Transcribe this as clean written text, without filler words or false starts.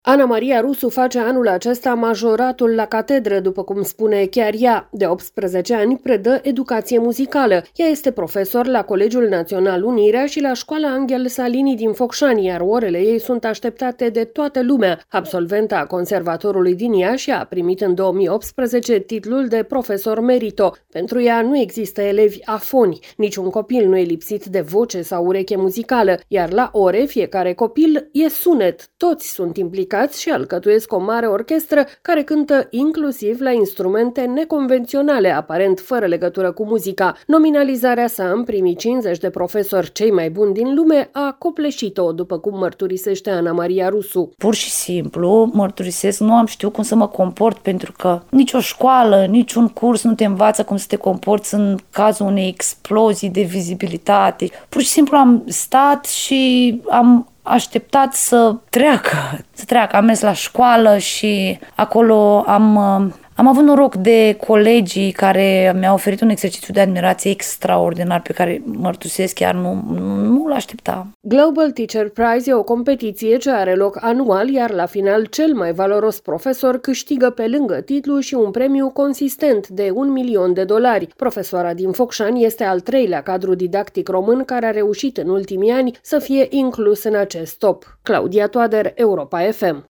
Ana Maria Rusu face anul acesta majoratul la catedră, după cum spune chiar ea. De 18 ani predă educație muzicală. Ea este profesor la Colegiul Național Unirea și la Școala Angel Salini din Focșani, iar orele ei sunt așteptate de toată lumea. Absolventa Conservatorului din Iași a primit în 2018 titlul de profesor merito. Pentru ea nu există elevi afoni. Niciun copil nu e lipsit de voce sau ureche muzicală, iar la ore fiecare copil e sunet. Toți sunt implicați și alcătuiesc o mare orchestră care cântă inclusiv la instrumente neconvenționale, aparent fără legătură cu muzica. Nominalizarea sa în primii 50 de profesori cei mai buni din lume a copleșit-o, după cum mărturisește Ana Maria Rusu. Pur și simplu, mărturisesc, nu am știut cum să mă comport, pentru că nicio școală, niciun curs nu te învață cum să te comporți în cazul unei explozii de vizibilitate. Pur și simplu am stat și am așteptat să treacă. Am mers la școală și acolo am avut noroc de colegii care mi-au oferit un exercițiu de admirație extraordinar pe care mărturisesc chiar nu-l așteptam. Global Teacher Prize e o competiție ce are loc anual, iar la final cel mai valoros profesor câștigă pe lângă titlu și un premiu consistent de $1.000.000. Profesoara din Focșani este al 3-lea cadru didactic român care a reușit în ultimii ani să fie inclus în acest top. Claudia Toader, Europa FM.